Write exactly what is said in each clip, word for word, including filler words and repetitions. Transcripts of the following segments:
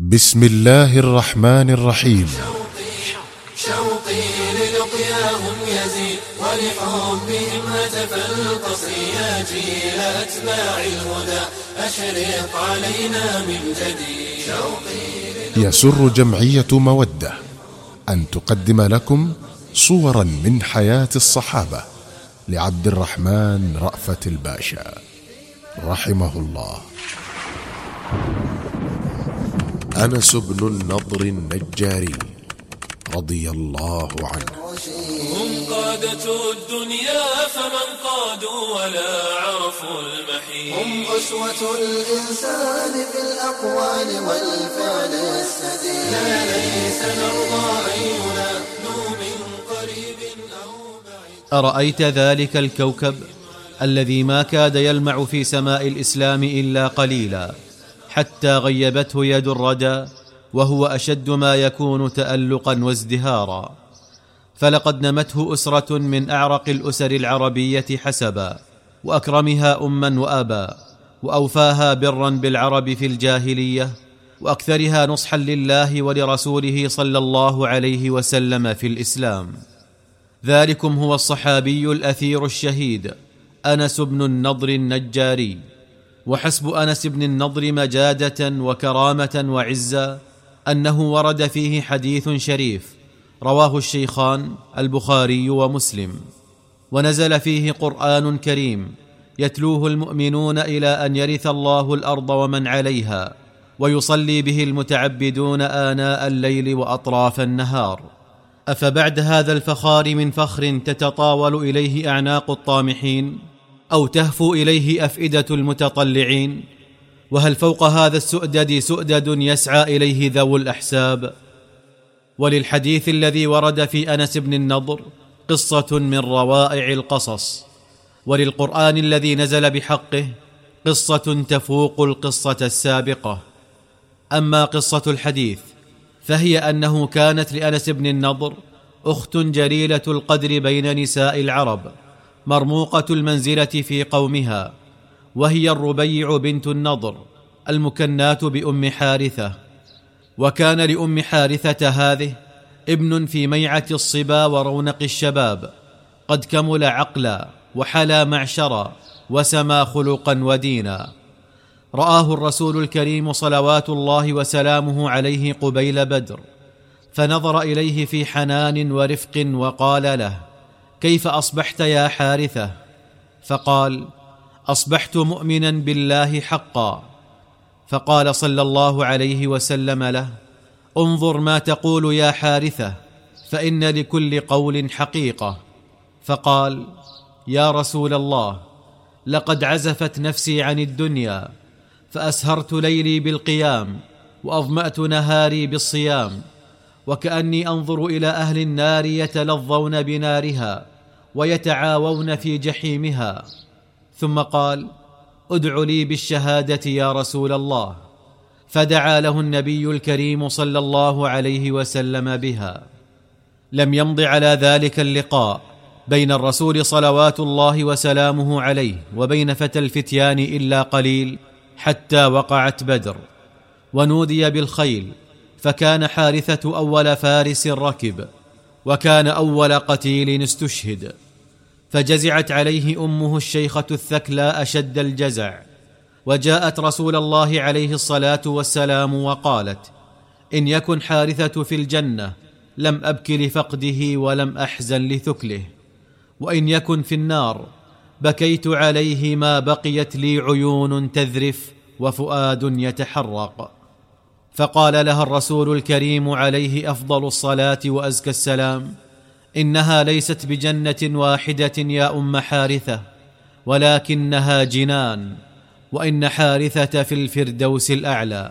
بسم الله الرحمن الرحيم. شوقي, شوقي للقياهم يزيد ولحبهم هتف القصر يا جيل أتباع الهدى أشرق علينا من جديد. شوقي يسر جمعية مودة أن تقدم لكم صورا من حياة الصحابة لعبد الرحمن رأفت الباشا رحمه الله. أنس بن النضر النجاري رضي الله عنه. هم قادة الدنيا فمن قادوا ولا عرفوا المحيط. هم أسوة الإنسان في الأقوال والفعل السديد. لا ليس نرضى أن ينادوا من قريب أو بعيد. أرأيت ذلك الكوكب الذي ما كاد يلمع في سماء الإسلام إلا قليلا حتى غيبته يد الردى، وهو أشد ما يكون تألقا وازدهارا، فلقد نمته أسرة من أعرق الأسر العربية حسبا، وأكرمها أما وآبا، وأوفاها برا بالعرب في الجاهلية، وأكثرها نصحا لله ولرسوله صلى الله عليه وسلم في الإسلام. ذلكم هو الصحابي الأثير الشهيد أنس بن النضر النجاري. وحسب أنس بن النضر مجادة وكرامة وعزة أنه ورد فيه حديث شريف رواه الشيخان البخاري ومسلم، ونزل فيه قرآن كريم يتلوه المؤمنون إلى أن يرث الله الأرض ومن عليها، ويصلي به المتعبدون آناء الليل وأطراف النهار. أفبعد هذا الفخار من فخر تتطاول إليه أعناق الطامحين أو تهفو إليه أفئدة المتطلعين؟ وهل فوق هذا السؤدد سؤدد يسعى إليه ذو الأحساب؟ وللحديث الذي ورد في أنس بن النضر قصة من روائع القصص، وللقرآن الذي نزل بحقه قصة تفوق القصة السابقة. أما قصة الحديث فهي أنه كانت لأنس بن النضر أخت جليلة القدر بين نساء العرب، مرموقة المنزلة في قومها، وهي الربيع بنت النضر المكنات بأم حارثة. وكان لأم حارثة هذه ابن في ميعة الصبا ورونق الشباب، قد كمل عقلا وحلا معشرا وسما خلقا ودينا. رآه الرسول الكريم صلوات الله وسلامه عليه قبيل بدر، فنظر إليه في حنان ورفق وقال له: كيف أصبحت يا حارثة؟ فقال: أصبحت مؤمنا بالله حقا. فقال صلى الله عليه وسلم له: انظر ما تقول يا حارثة، فإن لكل قول حقيقة. فقال: يا رسول الله، لقد عزفت نفسي عن الدنيا، فأسهرت ليلي بالقيام وأظمأت نهاري بالصيام، وكأني أنظر إلى أهل النار يتلظون بنارها ويتعاوون في جحيمها. ثم قال: ادع لي بالشهادة يا رسول الله. فدعا له النبي الكريم صلى الله عليه وسلم بها. لم يمض على ذلك اللقاء بين الرسول صلوات الله وسلامه عليه وبين فتى الفتيان إلا قليل حتى وقعت بدر، ونودي بالخيل، فكان حارثة أول فارس ركب، وكان أول قتيل استشهد. فجزعت عليه أمه الشيخة الثكلى أشد الجزع، وجاءت رسول الله عليه الصلاة والسلام وقالت: إن يكن حارثة في الجنة لم أبك لفقده ولم أحزن لثكله، وإن يكن في النار بكيت عليه ما بقيت لي عيون تذرف وفؤاد يتحرق. فقال لها الرسول الكريم عليه أفضل الصلاة وأزكى السلام: إنها ليست بجنة واحدة يا أم حارثة، ولكنها جنان، وإن حارثة في الفردوس الأعلى.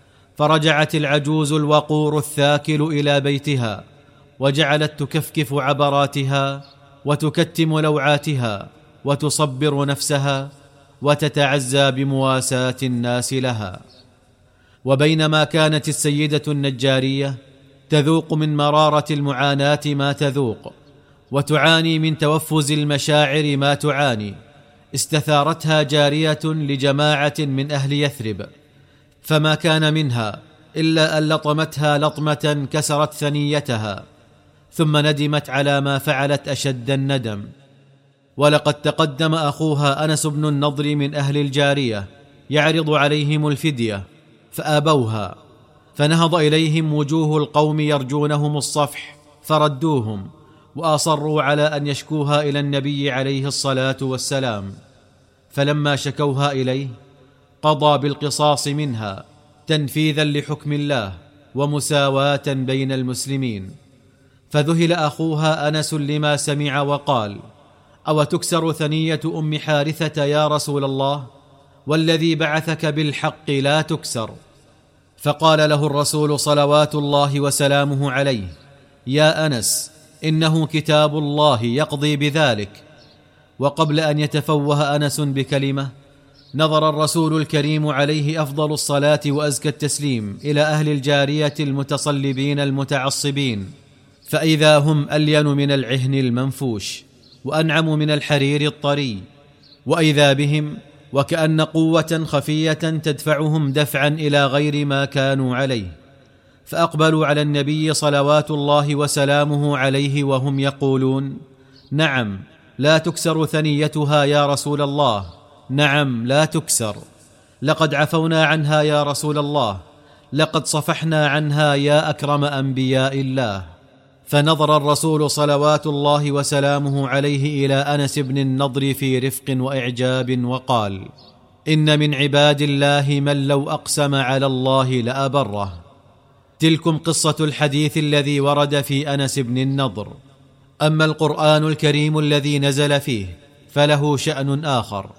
فرجعت العجوز الوقور الثاكل إلى بيتها، وجعلت تكفكف عبراتها وتكتم لوعاتها وتصبر نفسها وتتعزى بمواساة الناس لها. وبينما كانت السيدة النجارية تذوق من مرارة المعاناة ما تذوق، وتعاني من توفز المشاعر ما تعاني، استثارتها جارية لجماعة من أهل يثرب، فما كان منها إلا أن لطمتها لطمة كسرت ثنيتها، ثم ندمت على ما فعلت أشد الندم. ولقد تقدم أخوها أنس بن النضر من أهل الجارية يعرض عليهم الفدية فآبوها، فنهض إليهم وجوه القوم يرجونهم الصفح فردوهم، وأصروا على أن يشكوها إلى النبي عليه الصلاة والسلام. فلما شكوها إليه قضى بالقصاص منها تنفيذا لحكم الله ومساواة بين المسلمين. فذهل أخوها أنس لما سمع وقال: أو تكسر ثنية أم حارثة يا رسول الله؟ والذي بعثك بالحق لا تكسر. فقال له الرسول صلوات الله وسلامه عليه: يا أنس، إنه كتاب الله يقضي بذلك. وقبل أن يتفوه أنس بكلمة نظر الرسول الكريم عليه أفضل الصلاة وأزكى التسليم إلى أهل الجارية المتصلبين المتعصبين، فإذا هم ألين من العهن المنفوش وأنعم من الحرير الطري، وإذا بهم وكأن قوة خفية تدفعهم دفعا إلى غير ما كانوا عليه. فأقبلوا على النبي صلوات الله وسلامه عليه وهم يقولون: نعم لا تكسر ثنيتها يا رسول الله، نعم لا تكسر، لقد عفونا عنها يا رسول الله، لقد صفحنا عنها يا أكرم أنبياء الله. فنظر الرسول صلوات الله وسلامه عليه إلى أنس بن النضر في رفق وإعجاب وقال: إن من عباد الله من لو أقسم على الله لأبره. تلكم قصة الحديث الذي ورد في أنس بن النضر. أما القرآن الكريم الذي نزل فيه فله شأن آخر،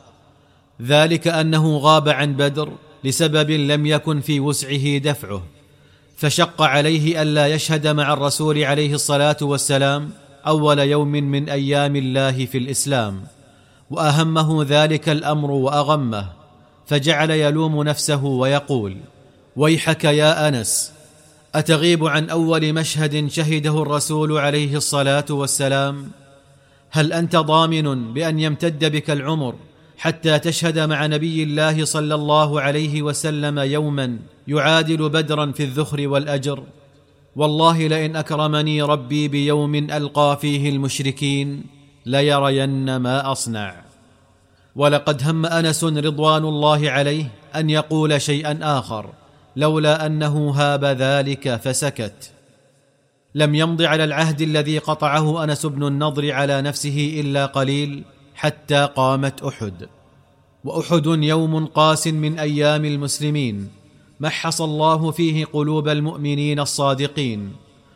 ذلك أنه غاب عن بدر لسبب لم يكن في وسعه دفعه، فشق عليه ألا يشهد مع الرسول عليه الصلاة والسلام أول يوم من أيام الله في الإسلام، وأهمه ذلك الأمر وأغمه، فجعل يلوم نفسه ويقول: ويحك يا أنس، أتغيب عن أول مشهد شهده الرسول عليه الصلاة والسلام؟ هل أنت ضامن بأن يمتد بك العمر حتى تشهد مع نبي الله صلى الله عليه وسلم يوما يعادل بدرا في الذخر والأجر؟ والله لئن أكرمني ربي بيوم ألقى فيه المشركين ليرين ما أصنع. ولقد هم أنس رضوان الله عليه أن يقول شيئا آخر، لولا أنه هاب ذلك فسكت. لم يمض على العهد الذي قطعه أنس بن النضر على نفسه إلا قليل حتى قامت أحد. وأحد يوم قاس من أيام المسلمين محص الله فيه قلوب المؤمنين الصادقين،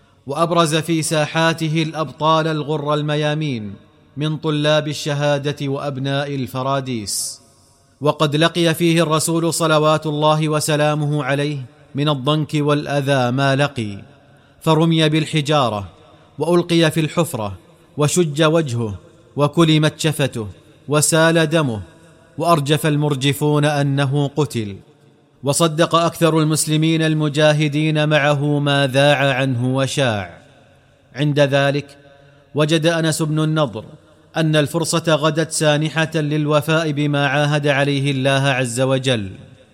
وأبرز في ساحاته الأبطال الغر الميامين من طلاب الشهادة وأبناء الفراديس. وقد لقي فيه الرسول صلوات الله وسلامه عليه من الضنك والأذى ما لقي، فرمي بالحجارة وألقي في الحفرة وشج وجهه وكلمت شفته وسال دمه، وأرجف المرجفون أنه قتل. وصدق أكثر المسلمين المجاهدين معه ما ذاع عنه وشاع. عند ذلك وجد أنس بن النضر أن الفرصة غدت سانحة للوفاء بما عاهد عليه الله عز وجل،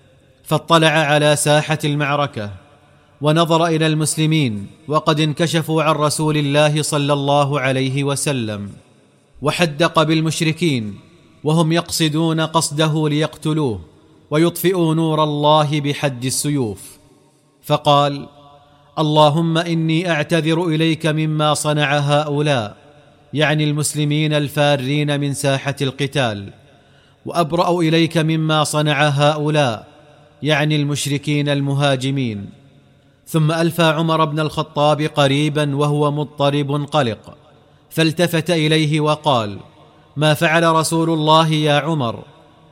فاطلع على ساحة المعركة ونظر إلى المسلمين وقد انكشفوا عن رسول الله صلى الله عليه وسلم، وحدق بالمشركين وهم يقصدون قصده ليقتلوه ويطفئوا نور الله بحد السيوف، فقال: اللهم إني أعتذر إليك مما صنع هؤلاء، يعني المسلمين الفارين من ساحة القتال، وأبرأ إليك مما صنع هؤلاء، يعني المشركين المهاجمين. ثم ألفى عمر بن الخطاب قريبا وهو مضطرب قلق، فالتفت إليه وقال: ما فعل رسول الله يا عمر؟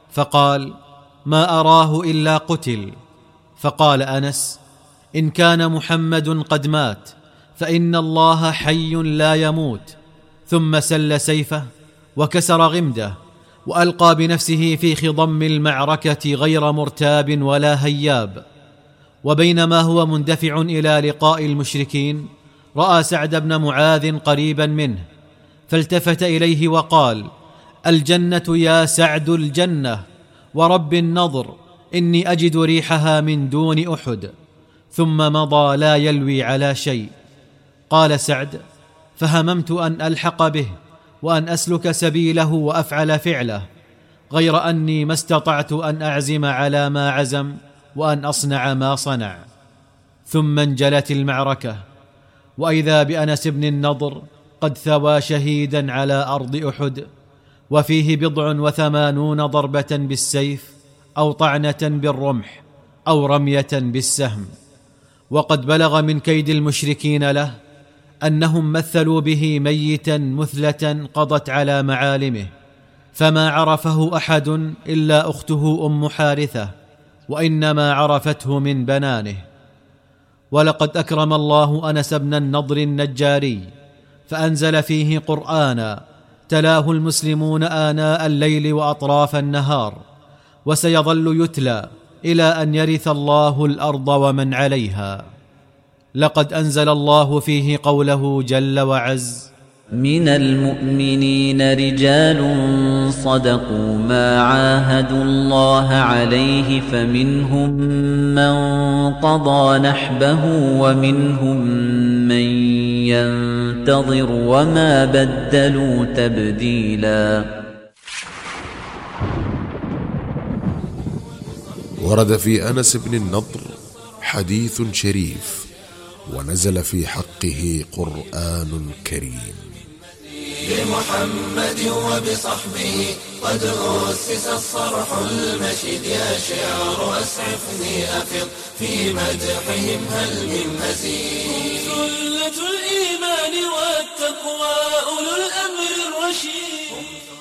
فقال: ما أراه إلا قتل. فقال أنس: إن كان محمد قد مات فإن الله حي لا يموت. ثم سل سيفه وكسر غمده وألقى بنفسه في خضم المعركة غير مرتاب ولا هياب. وبينما هو مندفع إلى لقاء المشركين رأى سعد بن معاذ قريبا منه، فالتفت إليه وقال: الجنة يا سعد، الجنة، ورب النضر إني أجد ريحها من دون أحد. ثم مضى لا يلوي على شيء. قال سعد: فهممت أن ألحق به وأن أسلك سبيله وأفعل فعله، غير أني ما استطعت أن أعزم على ما عزم وأن أصنع ما صنع. ثم انجلت المعركة، وإذا بأنس بن النضر قد ثوى شهيدا على أرض أحد، وفيه بضع وثمانون ضربة بالسيف أو طعنة بالرمح أو رمية بالسهم. وقد بلغ من كيد المشركين له أنهم مثلوا به ميتا مثلة قضت على معالمه، فما عرفه أحد إلا أخته أم حارثة، وإنما عرفته من بنانه. ولقد أكرم الله أنس بن النضر النجاري فأنزل فيه قرآنا تلاه المسلمون آناء الليل وأطراف النهار، وسيظل يتلى إلى أن يرث الله الأرض ومن عليها. لقد أنزل الله فيه قوله جل وعز: من المؤمنين رجال صدقوا ما عاهدوا الله عليه، فمنهم من قضى نحبه ومنهم من ينتظر وما بدلوا تبديلا. ورد في أنس بن النضر حديث شريف، ونزل في حقه قرآن كريم. بمحمد وبصحبه قد أسس الصرح المشيد، يا شعر أسعفني أفض في مدحهم هل من مزيد. سلة الإيمان والتقوى أولو الأمر الرشيد.